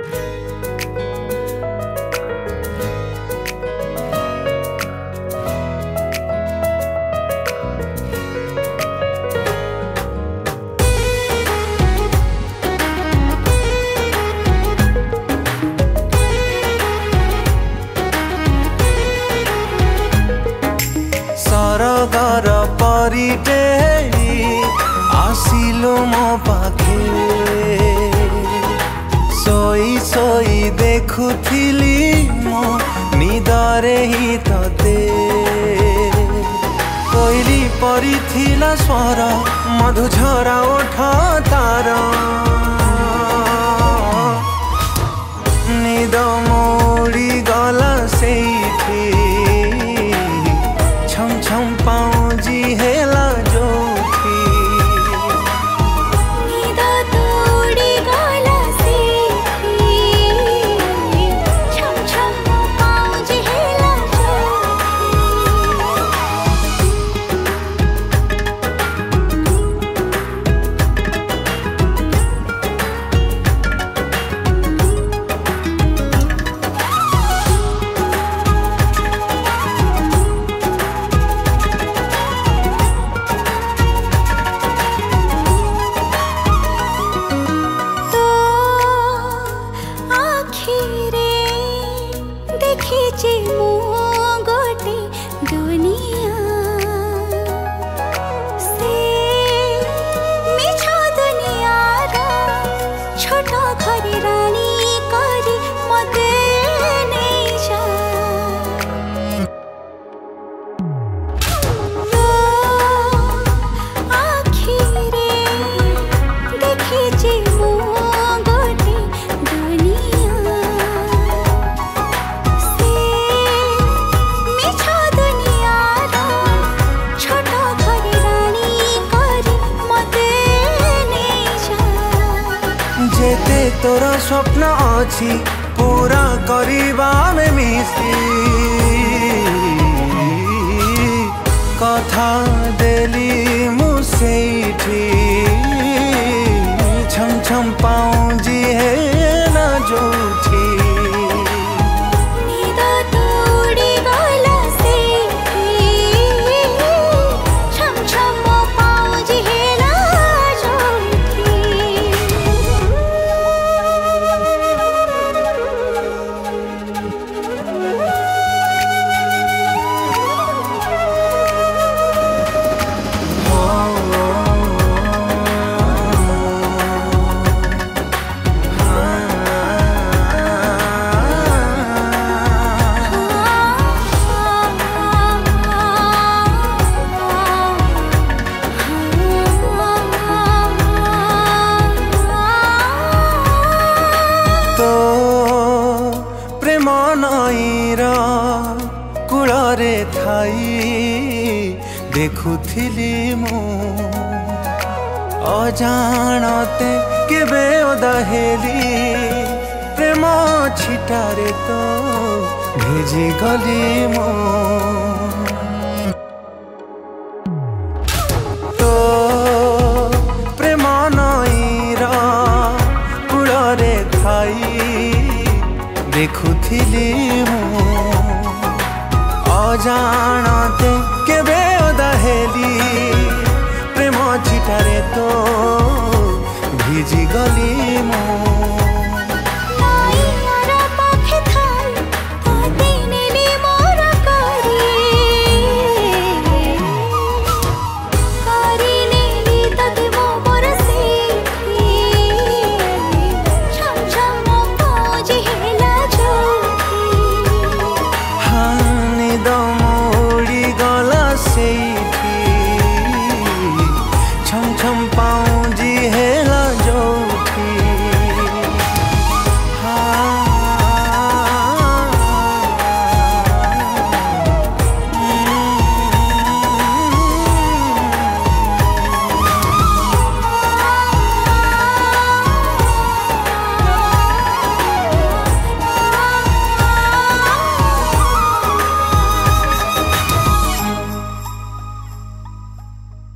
सरगर परिटे आसिलो मो पाखे सोई सोई देखुथिली मो निदरे ही तते कोइली परी थिला स्वर मधुझरा ओठ तार निद मोड़ी गला सेठी छम छम पाउजी हेला जोठी निद तोड़ी गला सेठी छम छम पाउजी हेला गोटे दुनिया से मिछ दुनिया छोट घर रानी करी मते नहीं जा आखिरे देखी गोटे दुनिया जेते तोर स्वप्न अछि पूरा करिबा में मिसी कथा देली मुसेठी छम छम पाउजी है ना जोठी निद तोड़ी गला सेठी छम छम पाउजी हेला प्रेम नईर कूଳରେ ଥାଇ देखुथिली मु अजाणते केबे ओदाहेली प्रेम छिटारे तो भेजी गली मु तो प्रेम नईर कूଳରେ ଥାଇ देखुथिली मु अजाणते केबे ओदाहेली प्रेम छिटारे तो भिजी गली मु।